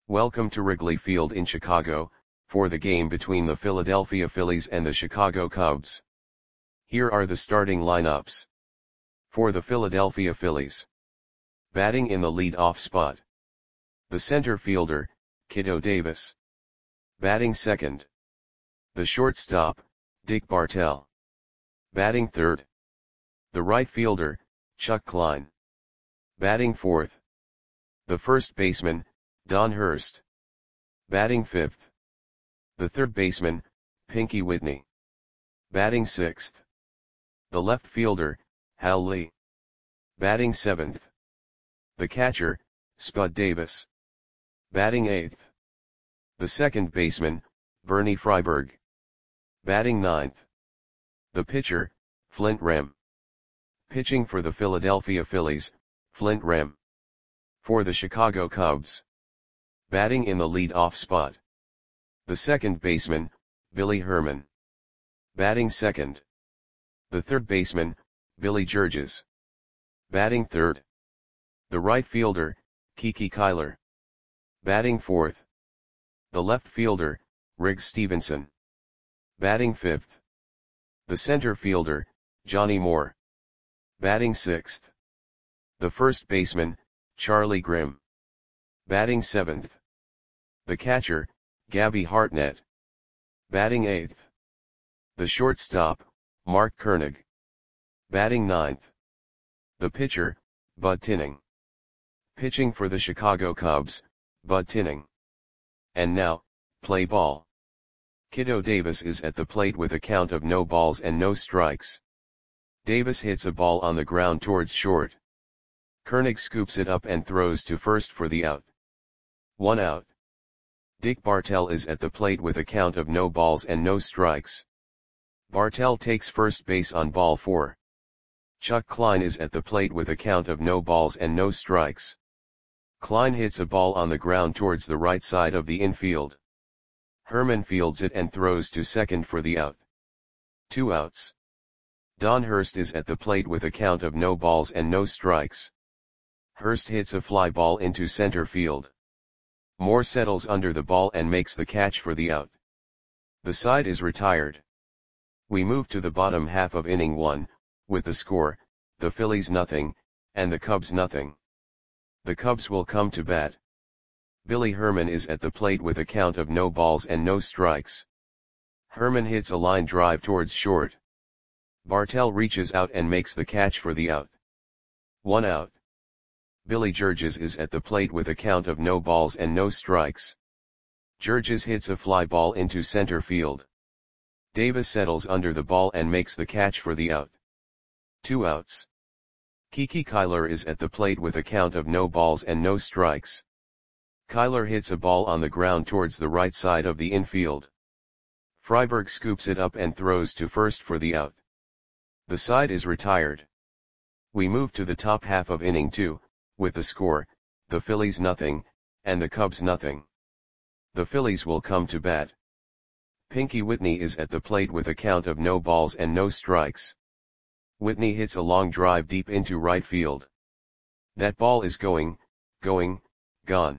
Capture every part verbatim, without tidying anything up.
Welcome to Wrigley Field in Chicago, for the game between the Philadelphia Phillies and the Chicago Cubs. Here are the starting lineups. For the Philadelphia Phillies. Batting in the lead-off spot. The center fielder, Kiddo Davis. Batting second. The shortstop, Dick Bartell. Batting third. The right fielder, Chuck Klein. Batting fourth. The first baseman, Don Hurst. Batting fifth. The third baseman, Pinky Whitney. Batting sixth. The left fielder, Hal Lee. Batting seventh. The catcher, Spud Davis. Batting eighth. The second baseman, Bernie Freiberg. Batting ninth. The pitcher, Flint Rem. Pitching for the Philadelphia Phillies, Flint Rem. For the Chicago Cubs. Batting in the lead-off spot. The second baseman, Billy Herman. Batting second. The third baseman, Billy Georges. Batting third. The right fielder, Kiki Kyler. Batting fourth. The left fielder, Riggs Stevenson. Batting fifth. The center fielder, Johnny Moore. Batting sixth. The first baseman, Charlie Grimm. Batting seventh. The catcher, Gabby Hartnett. Batting eighth. The shortstop, Mark Koenig. Batting ninth. The pitcher, Bud Tinning. Pitching for the Chicago Cubs, Bud Tinning. And now, play ball. Kiddo Davis is at the plate with a count of no balls and no strikes. Davis hits a ball on the ground towards short. Koenig scoops it up and throws to first for the out. One out. Dick Bartell is at the plate with a count of no balls and no strikes. Bartell takes first base on ball four. Chuck Klein is at the plate with a count of no balls and no strikes. Klein hits a ball on the ground towards the right side of the infield. Herman fields it and throws to second for the out. Two outs. Don Hurst is at the plate with a count of no balls and no strikes. Hurst hits a fly ball into center field. Moore settles under the ball and makes the catch for the out. The side is retired. We move to the bottom half of inning one, with the score, the Phillies nothing, and the Cubs nothing. The Cubs will come to bat. Billy Herman is at the plate with a count of no balls and no strikes. Herman hits a line drive towards short. Bartell reaches out and makes the catch for the out. One out. Billy Georges is at the plate with a count of no balls and no strikes. Georges hits a fly ball into center field. Davis settles under the ball and makes the catch for the out. Two outs. Kiki Kyler is at the plate with a count of no balls and no strikes. Kyler hits a ball on the ground towards the right side of the infield. Freiberg scoops it up and throws to first for the out. The side is retired. We move to the top half of inning two, with the score, the Phillies nothing, and the Cubs nothing. The Phillies will come to bat. Pinky Whitney is at the plate with a count of no balls and no strikes. Whitney hits a long drive deep into right field. That ball is going, going, gone.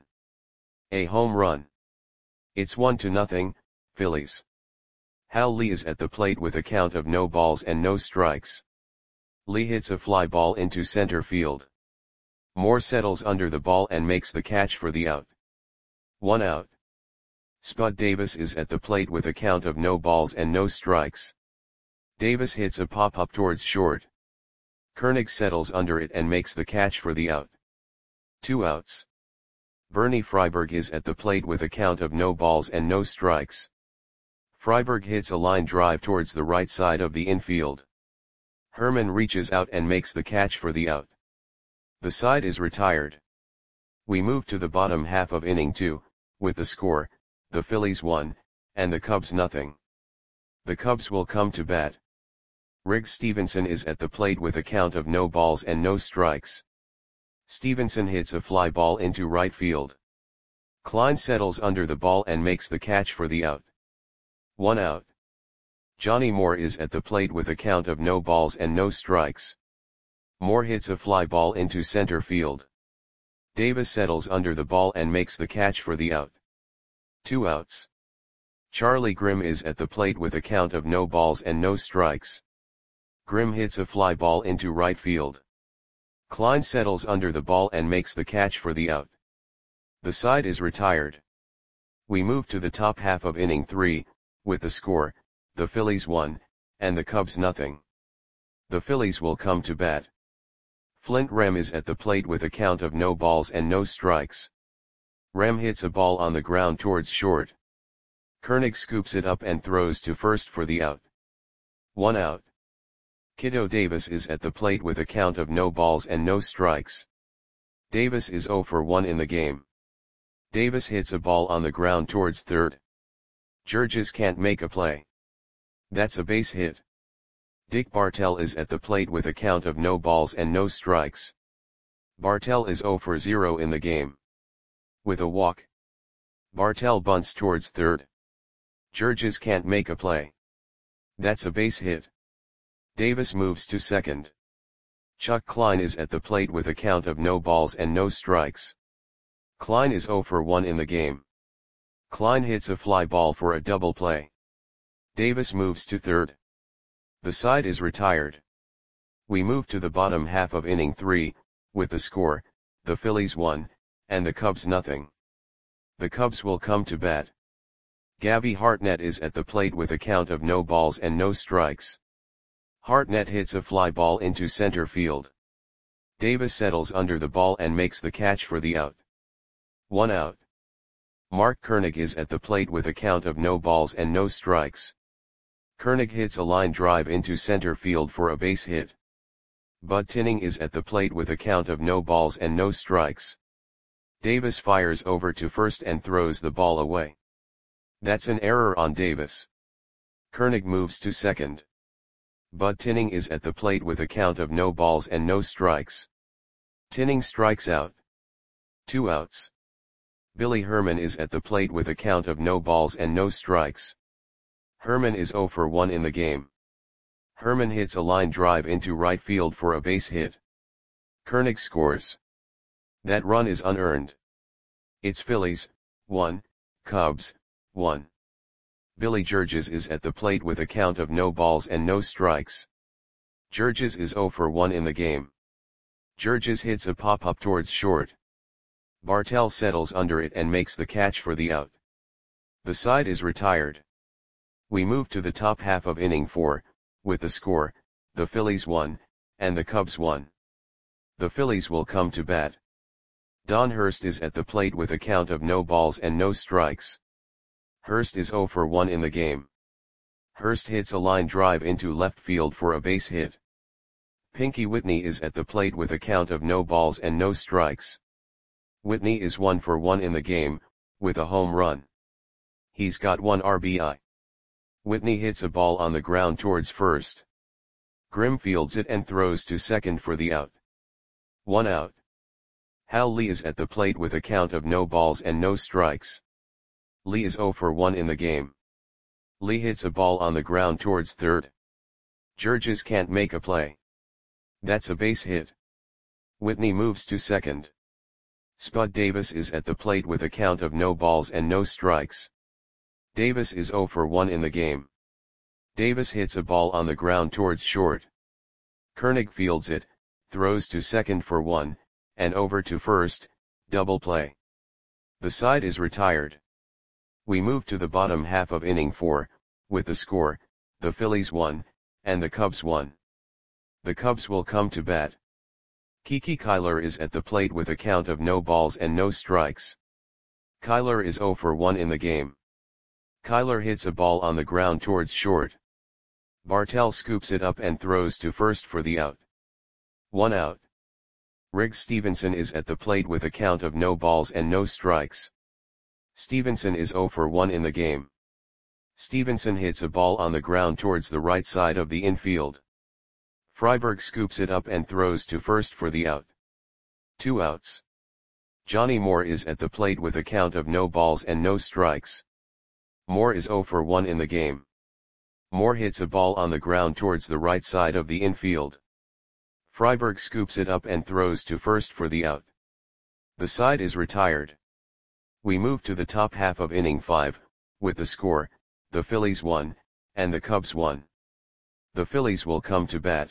A home run. It's one to nothing, Phillies. Hal Lee is at the plate with a count of no balls and no strikes. Lee hits a fly ball into center field. Moore settles under the ball and makes the catch for the out. One out. Spud Davis is at the plate with a count of no balls and no strikes. Davis hits a pop-up towards short. Koenig settles under it and makes the catch for the out. Two outs. Bernie Freiberg is at the plate with a count of no balls and no strikes. Freiberg hits a line drive towards the right side of the infield. Herman reaches out and makes the catch for the out. The side is retired. We move to the bottom half of inning two, with the score, the Phillies one, and the Cubs nothing. The Cubs will come to bat. Riggs Stevenson is at the plate with a count of no balls and no strikes. Stevenson hits a fly ball into right field. Klein settles under the ball and makes the catch for the out. One out. Johnny Moore is at the plate with a count of no balls and no strikes. Moore hits a fly ball into center field. Davis settles under the ball and makes the catch for the out. Two outs. Charlie Grimm is at the plate with a count of no balls and no strikes. Grimm hits a fly ball into right field. Klein settles under the ball and makes the catch for the out. The side is retired. We move to the top half of inning three, with the score, the Phillies one, and the Cubs nothing. The Phillies will come to bat. Flint Rem is at the plate with a count of no balls and no strikes. Rem hits a ball on the ground towards short. Koenig scoops it up and throws to first for the out. One out. Kiddo Davis is at the plate with a count of no balls and no strikes. Davis is oh for one in the game. Davis hits a ball on the ground towards third. Georges can't make a play. That's a base hit. Dick Bartell is at the plate with a count of no balls and no strikes. Bartell is oh for zero in the game. With a walk. Bartell bunts towards third. Georges can't make a play. That's a base hit. Davis moves to second. Chuck Klein is at the plate with a count of no balls and no strikes. Klein is oh for one in the game. Klein hits a fly ball for a double play. Davis moves to third. The side is retired. We move to the bottom half of inning three, with the score, the Phillies one, and the Cubs nothing. The Cubs will come to bat. Gabby Hartnett is at the plate with a count of no balls and no strikes. Hartnett hits a fly ball into center field. Davis settles under the ball and makes the catch for the out. One out. Mark Koenig is at the plate with a count of no balls and no strikes. Koenig hits a line drive into center field for a base hit. Bud Tinning is at the plate with a count of no balls and no strikes. Davis fires over to first and throws the ball away. That's an error on Davis. Koenig moves to second. Bud Tinning is at the plate with a count of no balls and no strikes. Tinning strikes out. Two outs. Billy Herman is at the plate with a count of no balls and no strikes. Herman is oh for one in the game. Herman hits a line drive into right field for a base hit. Koenig scores. That run is unearned. It's Phillies, one, Cubs, one. Billy Georges is at the plate with a count of no balls and no strikes. Georges is oh for one in the game. Georges hits a pop-up towards short. Bartell settles under it and makes the catch for the out. The side is retired. We move to the top half of inning four, with the score, the Phillies one, and the Cubs one. The Phillies will come to bat. Don Hurst is at the plate with a count of no balls and no strikes. Hurst is oh for one in the game. Hurst hits a line drive into left field for a base hit. Pinky Whitney is at the plate with a count of no balls and no strikes. Whitney is one for one in the game, with a home run. He's got one R B I. Whitney hits a ball on the ground towards first. Grimm fields it and throws to second for the out. One out. Hal Lee is at the plate with a count of no balls and no strikes. Lee is oh for one in the game. Lee hits a ball on the ground towards third. Georges can't make a play. That's a base hit. Whitney moves to second. Spud Davis is at the plate with a count of no balls and no strikes. Davis is oh for one in the game. Davis hits a ball on the ground towards short. Koenig fields it, throws to second for one, and over to first, double play. The side is retired. We move to the bottom half of inning four, with the score, the Phillies one, and the Cubs one. The Cubs will come to bat. Kiki Kyler is at the plate with a count of no balls and no strikes. Kyler is oh for one in the game. Kyler hits a ball on the ground towards short. Bartell scoops it up and throws to first for the out. One out. Riggs Stevenson is at the plate with a count of no balls and no strikes. Stevenson is oh for one in the game. Stevenson hits a ball on the ground towards the right side of the infield. Freiberg scoops it up and throws to first for the out. Two outs. Johnny Moore is at the plate with a count of no balls and no strikes. Moore is oh for one in the game. Moore hits a ball on the ground towards the right side of the infield. Freiberg scoops it up and throws to first for the out. The side is retired. We move to the top half of inning five, with the score, the Phillies won, and the Cubs won. The Phillies will come to bat.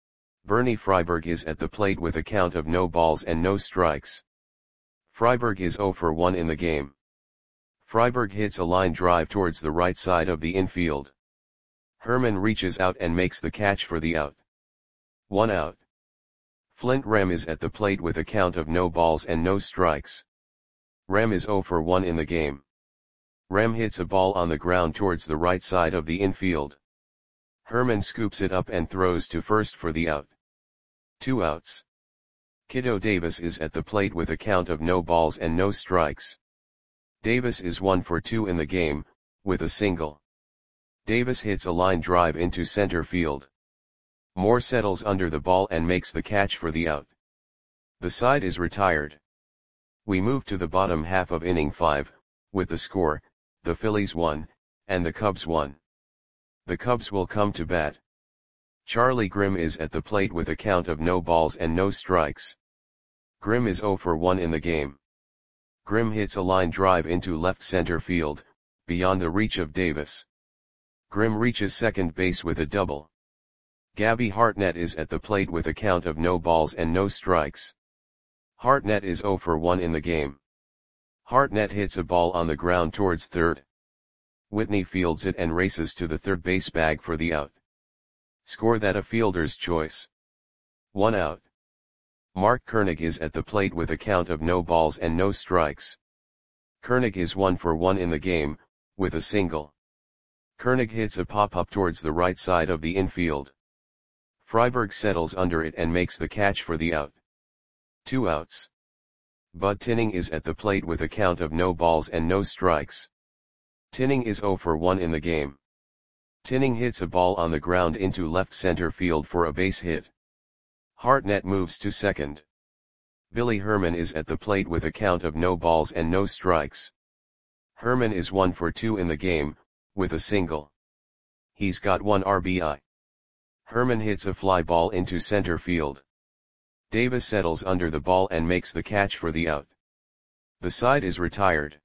Bernie Freiberg is at the plate with a count of no balls and no strikes. Freiberg is zero for one in the game. Freiberg hits a line drive towards the right side of the infield. Herman reaches out and makes the catch for the out. One out. Flint Rem is at the plate with a count of no balls and no strikes. Rem is zero for one in the game. Rem hits a ball on the ground towards the right side of the infield. Herman scoops it up and throws to first for the out. Two outs. Kiddo Davis is at the plate with a count of no balls and no strikes. Davis is one for two in the game, with a single. Davis hits a line drive into center field. Moore settles under the ball and makes the catch for the out. The side is retired. We move to the bottom half of inning five, with the score, the Phillies won, and the Cubs won. The Cubs will come to bat. Charlie Grimm is at the plate with a count of no balls and no strikes. Grimm is zero for one in the game. Grimm hits a line drive into left center field, beyond the reach of Davis. Grimm reaches second base with a double. Gabby Hartnett is at the plate with a count of no balls and no strikes. Hartnett is zero for one in the game. Hartnett hits a ball on the ground towards third. Whitney fields it and races to the third base bag for the out. Score that a fielder's choice. One out. Mark Koenig is at the plate with a count of no balls and no strikes. Koenig is one for one in the game, with a single. Koenig hits a pop-up towards the right side of the infield. Freiberg settles under it and makes the catch for the out. Two outs. Bud Tinning is at the plate with a count of no balls and no strikes. Tinning is zero for one in the game. Tinning hits a ball on the ground into left center field for a base hit. Hartnett moves to second. Billy Herman is at the plate with a count of no balls and no strikes. Herman is one for two in the game, with a single. He's got one R B I. Herman hits a fly ball into center field. Davis settles under the ball and makes the catch for the out. The side is retired.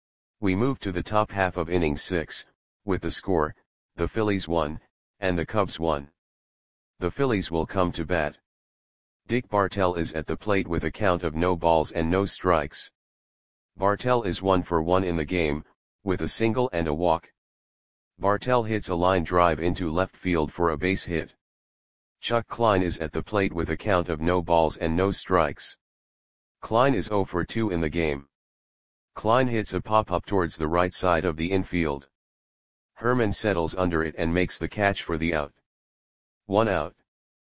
We move to the top half of inning six, with the score, the Phillies won, and the Cubs won. The Phillies will come to bat. Dick Bartell is at the plate with a count of no balls and no strikes. Bartell is one for one in the game, with a single and a walk. Bartell hits a line drive into left field for a base hit. Chuck Klein is at the plate with a count of no balls and no strikes. Klein is zero for two in the game. Klein hits a pop-up towards the right side of the infield. Herman settles under it and makes the catch for the out. One out.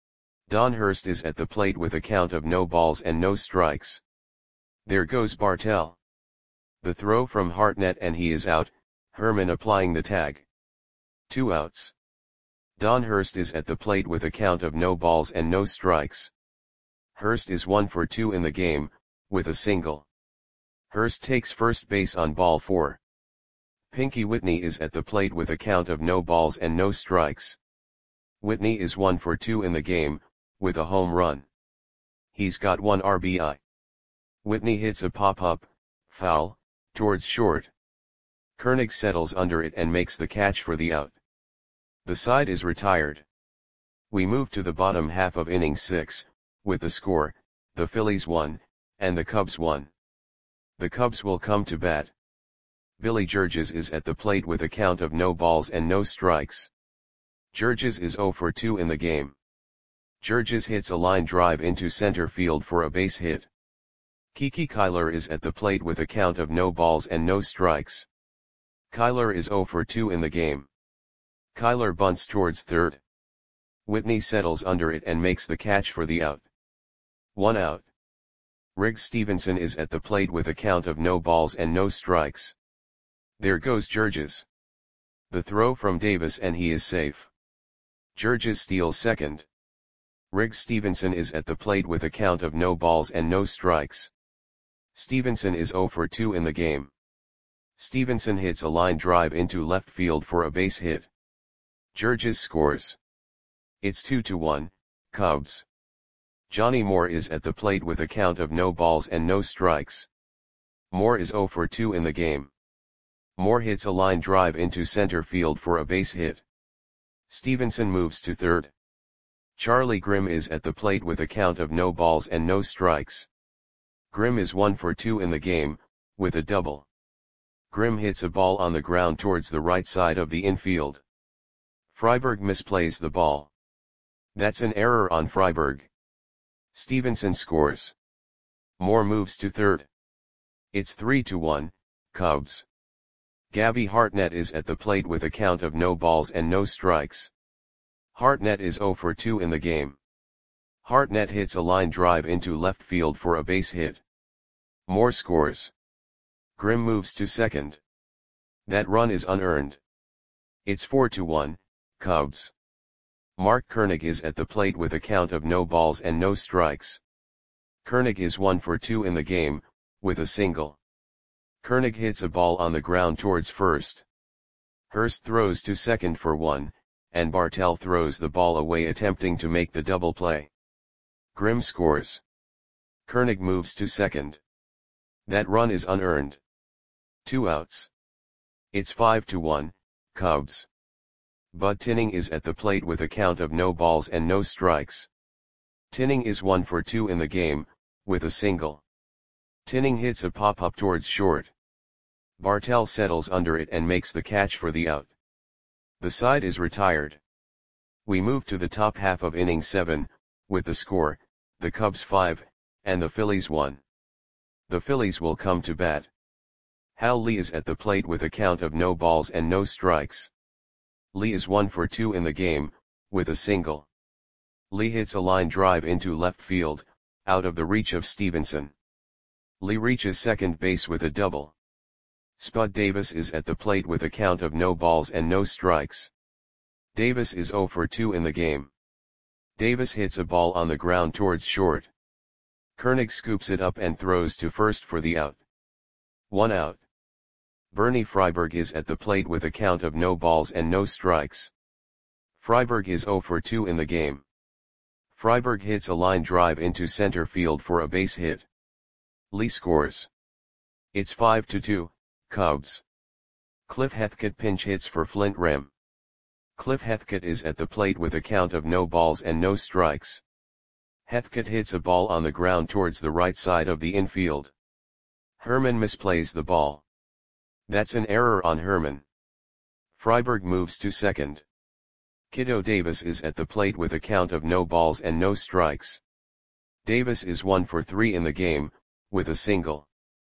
Don Hurst is at the plate with a count of no balls and no strikes. There goes Bartell. The throw from Hartnett and he is out, Herman applying the tag. Two outs. Don Hurst is at the plate with a count of no balls and no strikes. Hurst is one for two in the game, with a single. Hurst takes first base on ball four. Pinky Whitney is at the plate with a count of no balls and no strikes. Whitney is one for two in the game, with a home run. He's got one R B I. Whitney hits a pop-up, foul, towards short. Koenig settles under it and makes the catch for the out. The side is retired. We move to the bottom half of inning six, with the score, the Phillies won, and the Cubs won. The Cubs will come to bat. Billy Georges is at the plate with a count of no balls and no strikes. Georges is zero for two in the game. Georges hits a line drive into center field for a base hit. Kiki Kyler is at the plate with a count of no balls and no strikes. Kyler is zero for two in the game. Kyler bunts towards third. Whitney settles under it and makes the catch for the out. One out. Riggs Stevenson is at the plate with a count of no balls and no strikes. There goes Georges. The throw from Davis and he is safe. Georges steals second. Riggs Stevenson is at the plate with a count of no balls and no strikes. Stevenson is zero for two in the game. Stevenson hits a line drive into left field for a base hit. Georges scores. It's two to one, Cubs. Johnny Moore is at the plate with a count of no balls and no strikes. Moore is zero for two in the game. Moore hits a line drive into center field for a base hit. Stevenson moves to third. Charlie Grimm is at the plate with a count of no balls and no strikes. Grimm is one for two in the game, with a double. Grimm hits a ball on the ground towards the right side of the infield. Freiberg misplays the ball. That's an error on Freiberg. Stevenson scores. Moore moves to third. It's three to one, Cubs. Gabby Hartnett is at the plate with a count of no balls and no strikes. Hartnett is zero for two in the game. Hartnett hits a line drive into left field for a base hit. Moore scores. Grimm moves to second. That run is unearned. It's four to one, Cubs. Mark Koenig is at the plate with a count of no balls and no strikes. Koenig is one for two in the game, with a single. Koenig hits a ball on the ground towards first. Hurst throws to second for one, and Bartell throws the ball away attempting to make the double play. Grimm scores. Koenig moves to second. That run is unearned. Two outs. It's five to one, Cubs. Bud Tinning is at the plate with a count of no balls and no strikes. Tinning is one for two in the game, with a single. Tinning hits a pop-up towards short. Bartell settles under it and makes the catch for the out. The side is retired. We move to the top half of inning seven, with the score, the Cubs five, and the Phillies one. The Phillies will come to bat. Hal Lee is at the plate with a count of no balls and no strikes. Lee is one for two in the game, with a single. Lee hits a line drive into left field, out of the reach of Stevenson. Lee reaches second base with a double. Spud Davis is at the plate with a count of no balls and no strikes. Davis is zero for two in the game. Davis hits a ball on the ground towards short. Koenig scoops it up and throws to first for the out. One out. Bernie Freiberg is at the plate with a count of no balls and no strikes. Freiberg is zero for two in the game. Freiberg hits a line drive into center field for a base hit. Lee scores. It's five to two, Cubs. Cliff Heathcote pinch hits for Flint Rem. Cliff Heathcote is at the plate with a count of no balls and no strikes. Heathcote hits a ball on the ground towards the right side of the infield. Herman misplays the ball. That's an error on Herman. Freiberg moves to second. Kiddo Davis is at the plate with a count of no balls and no strikes. Davis is one for three in the game, with a single.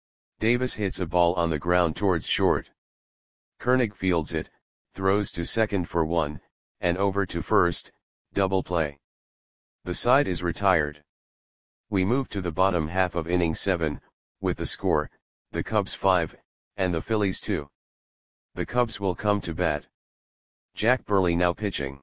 Davis hits a ball on the ground towards short. Koenig fields it, throws to second for one, and over to first, double play. The side is retired. We move to the bottom half of inning seven, with the score, the Cubs five, and the Phillies two. The Cubs will come to bat. Jack Burley now pitching.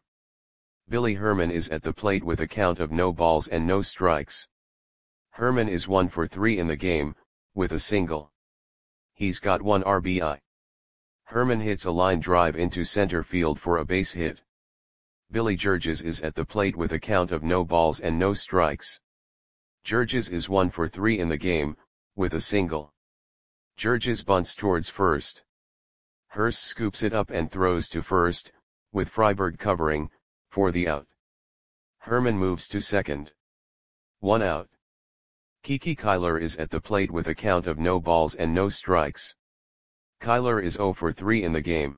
Billy Herman is at the plate with a count of no balls and no strikes. Herman is one for three in the game, with a single. He's got one R B I. Herman hits a line drive into center field for a base hit. Billy Georges is at the plate with a count of no balls and no strikes. Georges is one for three in the game, with a single. Georges bunts towards first. Hurst scoops it up and throws to first, with Freiberg covering, for the out. Herman moves to second. One out. Kiki Kyler is at the plate with a count of no balls and no strikes. Kyler is zero for three in the game.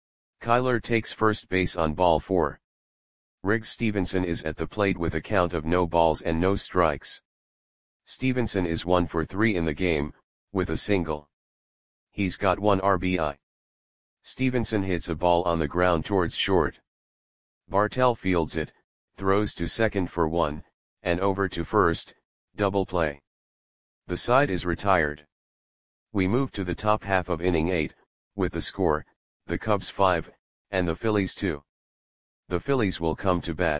Kyler takes first base on ball four. Riggs Stevenson is at the plate with a count of no balls and no strikes. Stevenson is one for three in the game, with a single. He's got one R B I. Stevenson hits a ball on the ground towards short. Bartell fields it, throws to second for one, and over to first, double play. The side is retired. We move to the top half of inning eight, with the score, the Cubs five, and the Phillies two. The Phillies will come to bat.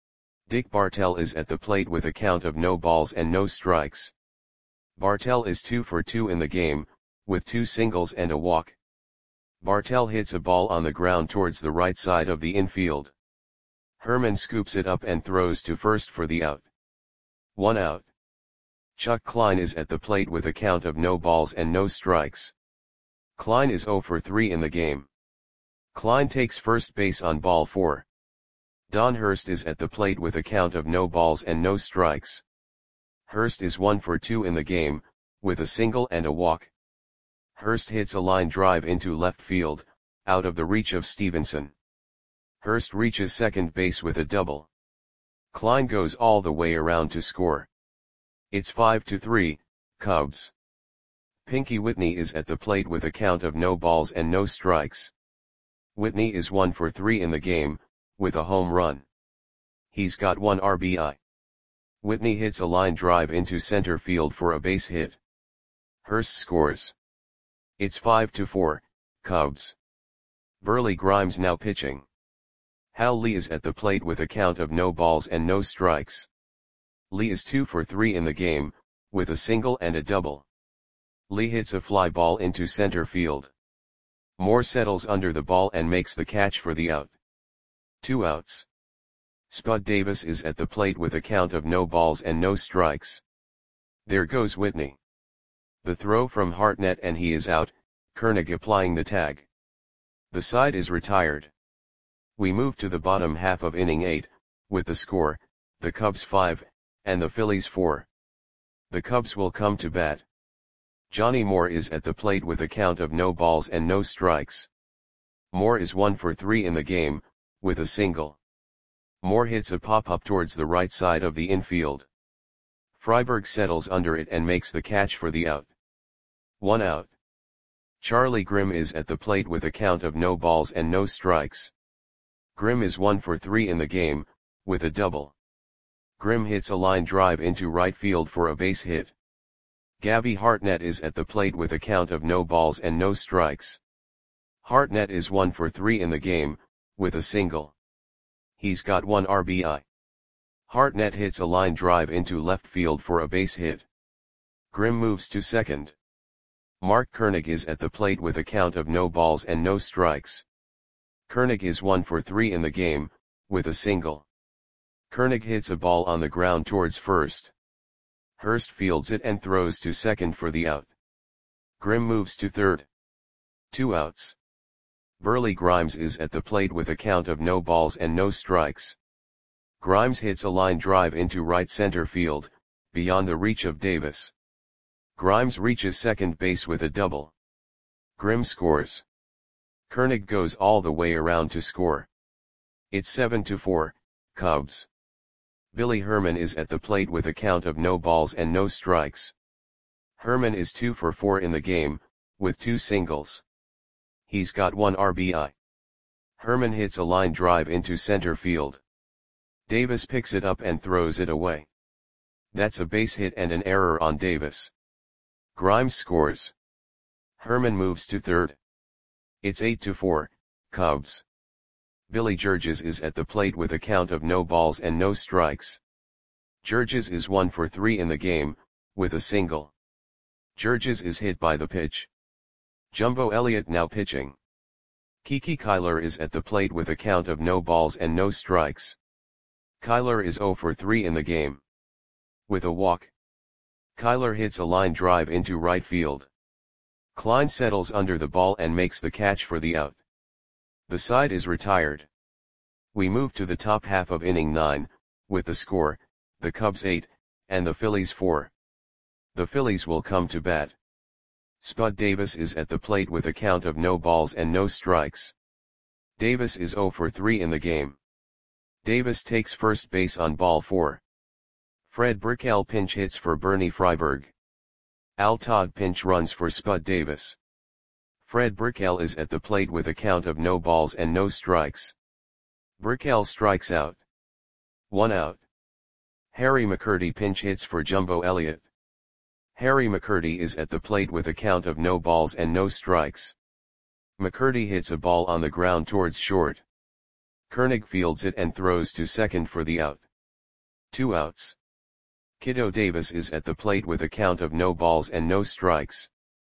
Dick Bartell is at the plate with a count of no balls and no strikes. Bartell is two for two in the game, with two singles and a walk. Bartell hits a ball on the ground towards the right side of the infield. Herman scoops it up and throws to first for the out. One out. Chuck Klein is at the plate with a count of no balls and no strikes. Klein is zero for three in the game. Klein takes first base on ball four. Don Hurst is at the plate with a count of no balls and no strikes. Hurst is one for two in the game, with a single and a walk. Hurst hits a line drive into left field, out of the reach of Stevenson. Hurst reaches second base with a double. Klein goes all the way around to score. It's five to three, Cubs. Pinky Whitney is at the plate with a count of no balls and no strikes. Whitney is one for three in the game, with a home run. He's got one R B I. Whitney hits a line drive into center field for a base hit. Hurst scores. It's five to four, Cubs. Burley Grimes now pitching. Hal Lee is at the plate with a count of no balls and no strikes. Lee is two for three in the game, with a single and a double. Lee hits a fly ball into center field. Moore settles under the ball and makes the catch for the out. Two outs. Spud Davis is at the plate with a count of no balls and no strikes. There goes Whitney. The throw from Hartnett and he is out, Koenig applying the tag. The side is retired. We move to the bottom half of inning eight, with the score, the Cubs five, and the Phillies four. The Cubs will come to bat. Johnny Moore is at the plate with a count of no balls and no strikes. Moore is one for three in the game, with a single. Moore hits a pop-up towards the right side of the infield. Freiberg settles under it and makes the catch for the out. One out. Charlie Grimm is at the plate with a count of no balls and no strikes. Grimm is one for three in the game, with a double. Grimm hits a line drive into right field for a base hit. Gabby Hartnett is at the plate with a count of no balls and no strikes. Hartnett is one for three in the game, with a single. He's got one R B I. Hartnett hits a line drive into left field for a base hit. Grimm moves to second. Mark Koenig is at the plate with a count of no balls and no strikes. Koenig is one for three in the game, with a single. Koenig hits a ball on the ground towards first. Hurst fields it and throws to second for the out. Grimm moves to third. Two outs. Burley Grimes is at the plate with a count of no balls and no strikes. Grimes hits a line drive into right center field, beyond the reach of Davis. Grimes reaches second base with a double. Grimm scores. Koenig goes all the way around to score. It's seven to four, Cubs. Billy Herman is at the plate with a count of no balls and no strikes. Herman is two for four in the game, with two singles. He's got one R B I. Herman hits a line drive into center field. Davis picks it up and throws it away. That's a base hit and an error on Davis. Grimes scores. Herman moves to third. It's eight to four, Cubs. Billy Georges is at the plate with a count of no balls and no strikes. Georges is one for three in the game, with a single. Georges is hit by the pitch. Jumbo Elliott now pitching. Kiki Kyler is at the plate with a count of no balls and no strikes. Kyler is zero for three in the game. With a walk. Kyler hits a line drive into right field. Klein settles under the ball and makes the catch for the out. The side is retired. We move to the top half of inning nine, with the score, the Cubs eight, and the Phillies four. The Phillies will come to bat. Spud Davis is at the plate with a count of no balls and no strikes. Davis is zero for three in the game. Davis takes first base on ball four. Fred Brickell pinch hits for Bernie Freiberg. Al Todd pinch runs for Spud Davis. Fred Brickell is at the plate with a count of no balls and no strikes. Brickell strikes out. One out. Harry McCurdy pinch hits for Jumbo Elliott. Harry McCurdy is at the plate with a count of no balls and no strikes. McCurdy hits a ball on the ground towards short. Koenig fields it and throws to second for the out. Two outs. Kiddo Davis is at the plate with a count of no balls and no strikes.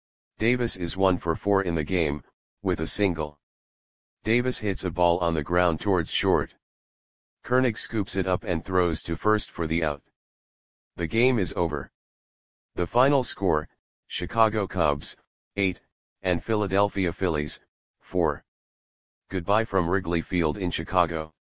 Davis is one for four in the game, with a single. Davis hits a ball on the ground towards short. Koenig scoops it up and throws to first for the out. The game is over. The final score, Chicago Cubs, eight, and Philadelphia Phillies, four. Goodbye from Wrigley Field in Chicago.